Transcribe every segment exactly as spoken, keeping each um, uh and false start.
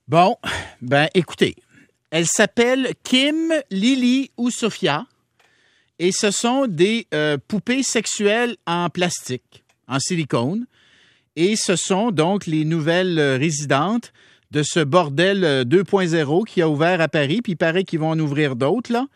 Bon, ben écoutez, elle s'appelle Kim, Lily ou Sophia et ce sont des euh, poupées sexuelles en plastique, en silicone. Et ce sont donc les nouvelles résidentes de ce bordel deux point zéro qui a ouvert à Paris, puis il paraît qu'ils vont en ouvrir d'autres, là.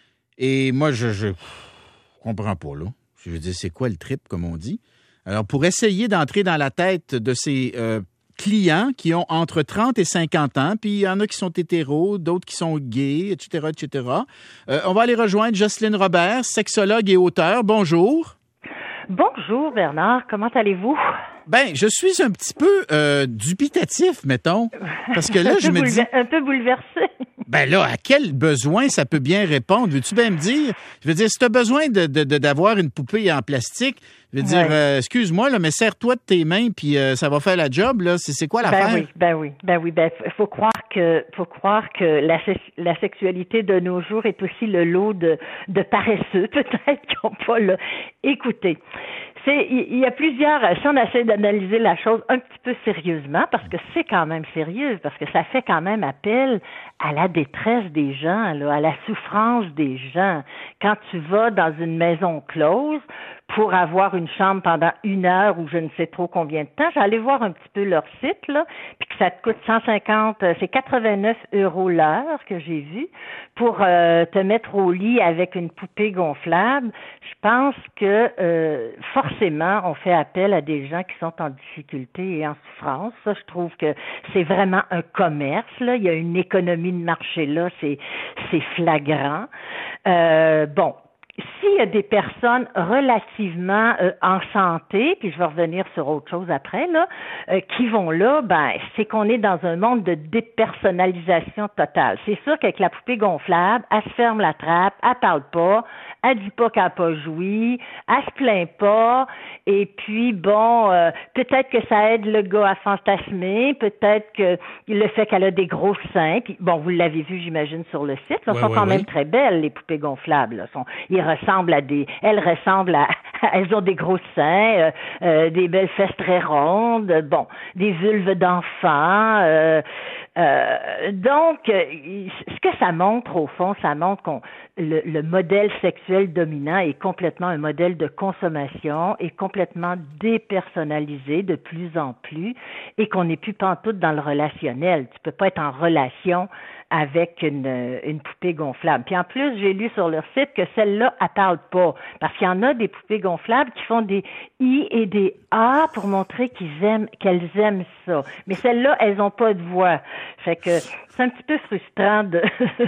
Et moi, je, je comprends pas, là. Je veux dire, c'est quoi le trip, comme on dit? Alors, pour essayer d'entrer dans la tête de ces euh, clients qui ont entre trente et cinquante ans, puis il y en a qui sont hétéros, d'autres qui sont gays, et cetera, et cetera. Euh, on va aller rejoindre Jocelyne Robert, sexologue et auteure. Bonjour. Bonjour Bernard, comment allez-vous? Ben, je suis un petit peu euh, dubitatif, mettons, parce que là, je me dis... Un peu bouleversé. Ben là, à quel besoin ça peut bien répondre? Veux-tu bien me dire? Je veux dire, si tu as besoin de, de, de, d'avoir une poupée en plastique, je veux dire, ouais. euh, excuse-moi, là, mais serre-toi de tes mains, puis euh, ça va faire la job, là. C'est, c'est quoi l'affaire? Ben oui, ben oui, ben oui. Ben, faut croire que, faut croire que la, la sexualité de nos jours est aussi le lot de, de paresseux, peut-être, qui n'ont pas le... Écoutez, c'est, il y a plusieurs, si on essaie d'analyser la chose un petit peu sérieusement, parce que c'est quand même sérieux, parce que ça fait quand même appel à la détresse des gens, là, à la souffrance des gens. Quand tu vas dans une maison close pour avoir une chambre pendant une heure ou je ne sais trop combien de temps, j'allais voir un petit peu leur site, là, puis que ça te coûte cent cinquante, c'est quatre-vingt-neuf euros l'heure que j'ai vu, pour euh, te mettre au lit avec une poupée gonflable. Je pense que euh, forcément, on fait appel à des gens qui sont en difficulté et en souffrance. Ça, je trouve que c'est vraiment un commerce, là. Il y a une économie de marché là, c'est, c'est flagrant. Euh, bon. S'il y a des personnes relativement euh, en santé, puis je vais revenir sur autre chose après, là, euh, qui vont là, ben, c'est qu'on est dans un monde de dépersonnalisation totale. C'est sûr qu'avec la poupée gonflable, elle se ferme la trappe, elle parle pas, elle dit pas qu'elle n'a pas joui, elle se plaint pas, et puis bon, euh, peut-être que ça aide le gars à fantasmer, peut-être que le fait qu'elle a des gros seins, puis bon, vous l'avez vu, j'imagine, sur le site, là, ouais, sont ouais, quand ouais. même très belles, les poupées gonflables, là, sont, ils ressemblent à des, elles ressemblent à, elles ont des gros seins, euh, euh, des belles fesses très rondes, bon, des vulves d'enfants, euh, euh, donc, euh, ce que ça montre au fond, ça montre qu'on le, le modèle sexuel dominant est complètement un modèle de consommation, est complètement dépersonnalisé de plus en plus, et qu'on n'est plus pantoute dans le relationnel. Tu peux pas être en relation avec une, une poupée gonflable. Puis en plus, j'ai lu sur leur site que celle-là, elle parle pas. Parce qu'il y en a des poupées gonflables qui font des I et des A pour montrer qu'ils aiment, qu'elles aiment ça. Mais celles-là, elles ont pas de voix. Fait que c'est un petit peu frustrant de,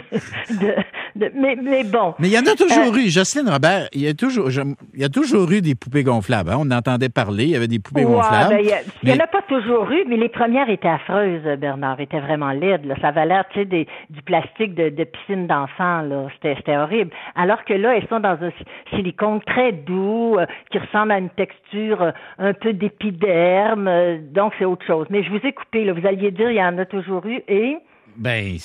de, de mais, mais bon. Mais il y en a toujours euh, eu, Jocelyne Robert, il y a toujours, je, il y a toujours eu des poupées gonflables. Hein? On entendait parler, il y avait des poupées ouais, gonflables. Ben, il y, a, mais... y en a pas toujours eu, mais les premières étaient affreuses, Bernard, étaient vraiment laides. Là. Ça avait l'air, tu sais, des du plastique de, de piscine d'enfants, là. C'était, c'était horrible. Alors que là, elles sont dans un silicone très doux, euh, qui ressemble à une texture euh, un peu d'épiderme, euh, donc c'est autre chose. Mais je vous ai coupé, là. Vous alliez dire, il y en a toujours eu, et... Ben,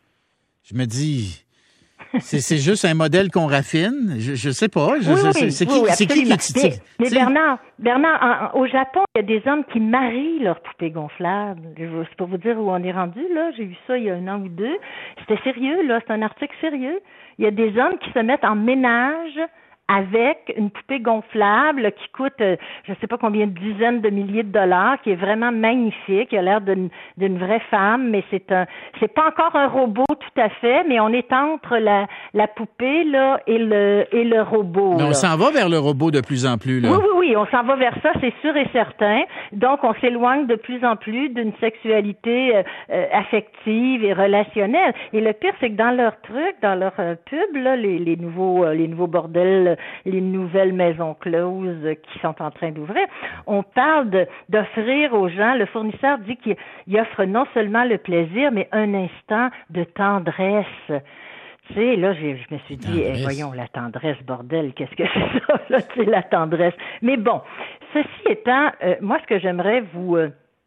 je me dis... C'est, c'est juste un modèle qu'on raffine. Je, je sais pas. Je, oui, c'est, oui, c'est, c'est, oui, qui, c'est qui qui Mais, mais Bernard, Bernard, en, au Japon, il y a des hommes qui marient leurs poupées gonflables. C'est pour vous dire où on est rendu, là. J'ai vu ça il y a un an ou deux. C'était sérieux, là. C'est un article sérieux. Il y a des hommes qui se mettent en ménage avec une poupée gonflable qui coûte, euh, je ne sais pas combien de dizaines de milliers de dollars, qui est vraiment magnifique, qui a l'air d'une, d'une vraie femme, mais c'est un, c'est pas encore un robot tout à fait, mais on est entre la, la poupée là et le et le robot. Mais on là. s'en va vers le robot de plus en plus là. Oui, oui, oui, on s'en va vers ça, c'est sûr et certain. Donc, on s'éloigne de plus en plus d'une sexualité euh, euh, affective et relationnelle. Et le pire, c'est que dans leur truc, dans leur euh, pub, là, les, les nouveaux, euh, les nouveaux bordels, les nouvelles maisons closes qui sont en train d'ouvrir, on parle de, d'offrir aux gens, le fournisseur dit qu'il il offre non seulement le plaisir, mais un instant de tendresse. Tu sais, là, j'ai, je me suis dit, eh, voyons, la tendresse, bordel, qu'est-ce que c'est ça, là, tu sais, la tendresse. Mais bon, ceci étant, euh, moi, ce que j'aimerais vous... Euh,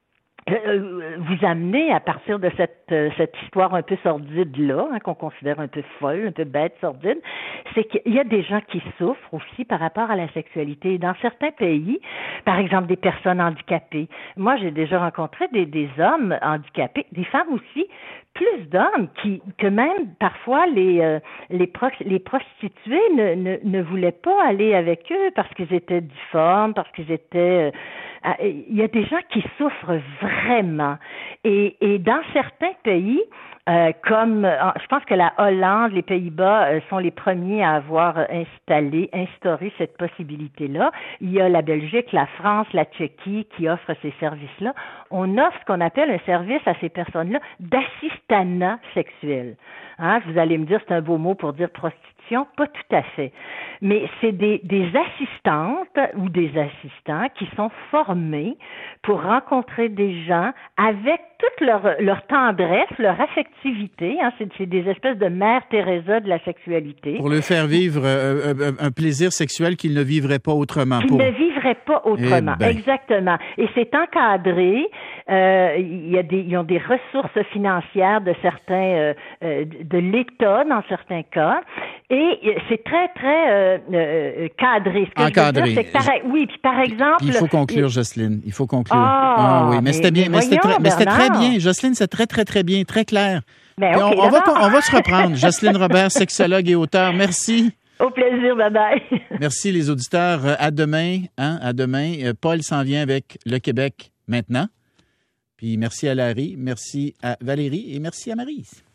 Euh, vous amener à partir de cette euh, cette histoire un peu sordide là, hein, qu'on considère un peu folle, un peu bête, sordide, c'est qu'il y a des gens qui souffrent aussi par rapport à la sexualité. Dans certains pays, par exemple des personnes handicapées. Moi, j'ai déjà rencontré des des hommes handicapés, des femmes aussi, plus d'hommes qui que même parfois les euh, les prox, les prostituées ne, ne ne voulaient pas aller avec eux parce qu'ils étaient difformes, parce qu'ils étaient euh, il y a des gens qui souffrent vraiment. Et, et dans certains pays, euh, comme je pense que la Hollande, les Pays-Bas euh, sont les premiers à avoir installé, instauré cette possibilité-là. Il y a la Belgique, la France, la Tchéquie qui offrent ces services-là. On offre ce qu'on appelle un service à ces personnes-là d'assistanat sexuel. Hein, vous allez me dire, c'est un beau mot pour dire prostitution, pas tout à fait. Mais c'est des, des assistantes ou des assistants qui sont formés pour rencontrer des gens avec toute leur, leur tendresse, leur affectivité. Hein, c'est, c'est des espèces de Mère Teresa de la sexualité. Pour le faire vivre euh, un, un plaisir sexuel qu'il ne vivrait pas autrement. Qu'il pour... ne vivrait pas autrement, eh ben. Exactement. Et c'est encadré. Euh, il y a des, ils ont des ressources financières de certains, euh, euh, de l'État dans certains cas. Et c'est très, très euh, euh, cadré. Ce que Encadré. Je veux dire, c'est que par, oui, puis par exemple... Il faut conclure, Jocelyne. Il faut conclure. Ah, ah oui, mais, mais c'était bien. Mais, c'était, très, mais c'était très bien. Jocelyne, c'est très, très, très bien, très clair. Ben, okay, on, on, va, on va se reprendre. Jocelyne Robert, sexologue et auteur. Merci. Au plaisir, bye-bye. Merci les auditeurs. À demain. Hein, à demain. Paul s'en vient avec Le Québec maintenant. Puis merci à Larry, merci à Valérie et merci à Maryse.